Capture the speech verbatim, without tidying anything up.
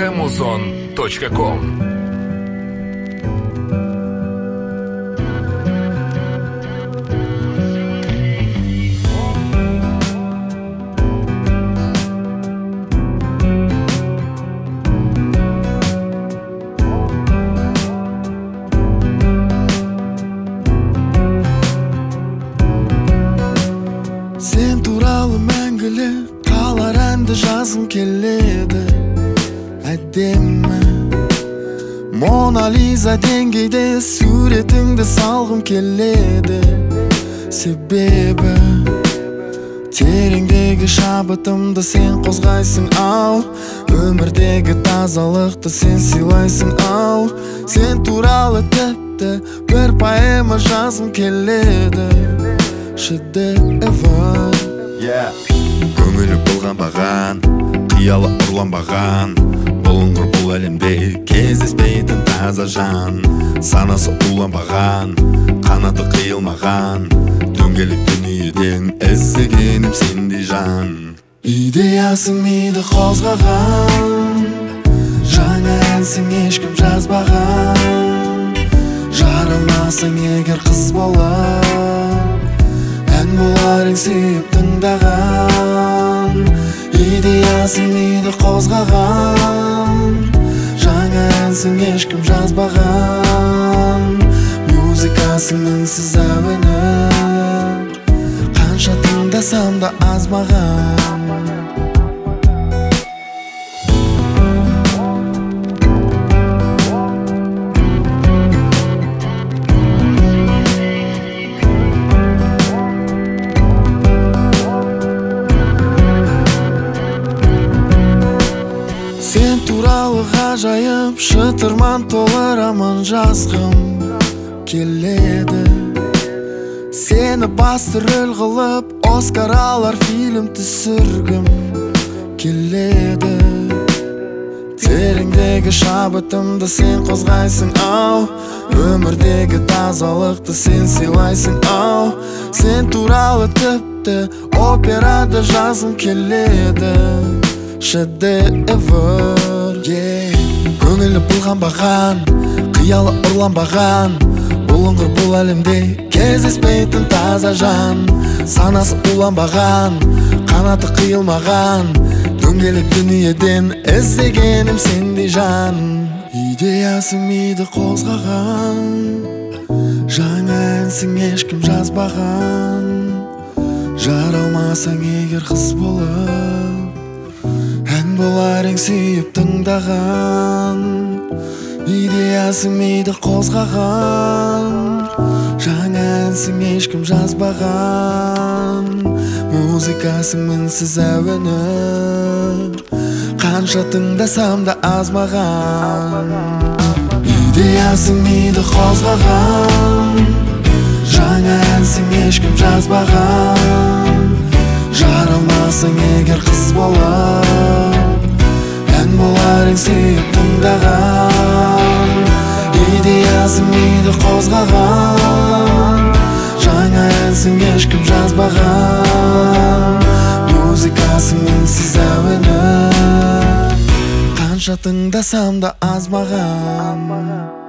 музон точка ком. Sen туралы мәңгілі қалар әнді жазғым келеді. Әдемі Мона Лиза деңгейде суретіңді салғым келеді. Себебі тереңдегі шабытымды сен қозғайсың ау, өмірдегі тазалықты сен сыйлайсың ау. Сен туралы тіпті бір поэма жазғым келеді. Шедевр yeah. Көңілі былғанбаған, қиялы ұрланбаған, бұлыңғыр бұл әлемде кездеспейтін таза жан. Санасы уланбаған, қанаты қиылмаған, дөңгелек дүниеден іздегенім сендей жан. Идеясың миды қозғаған, жаңа әнсің ешкім жазбаған. Жарылмасың егер қыз болар, ән болар ең сүйіп тыңдаған. Идеясың миды қозғаған, жаңа әнсің ешкім жазбаған. Музыкасың мінсіз әуені, қанша тыңдасам да аз маған. Сен туралы ғажайып шытырман толы роман жазғым келеді. Сені басты рөл қылып Оскар алар фильм түсіргім келеді. Тереңдегі шабытымды сен қозғайсың ау, өмірдегі тазалықты сен сыйлайсың ау. Сен туралы тіпті операда жазғым келеді. Шедевр yeah. Көңілі былғанбаған, қиялы ұрланбаған, бұлыңғыр бұл әлемде кездеспейтін таза жан. Санасы уланбаған, қанаты қиылмаған, дөңгелек дүниеден іздегенім сендей жан. Идеясың миды қозғаған, жаңа әнсің ешкім жазбаған. Жаралмасың егер қыз болып, ән болар ең сүйіп тыңдаған. Идеясың миды қозғаған, жаңа әнсің ешкім жазбаған. Музыкасың мінсіз әуені, қанша тыңдасам да аз маған. Идеясың миды қозғаған, жаңа әнсің ешкім жазбаған. Жаралмасың егер қыз болып, ән болар ең сүйіп тыңдаған. Идеясың миды қозғаған, жаңа әнсің ешкім жазбаған. Музыкасың мінсіз әуені, қанша тыңдасам да аз маған.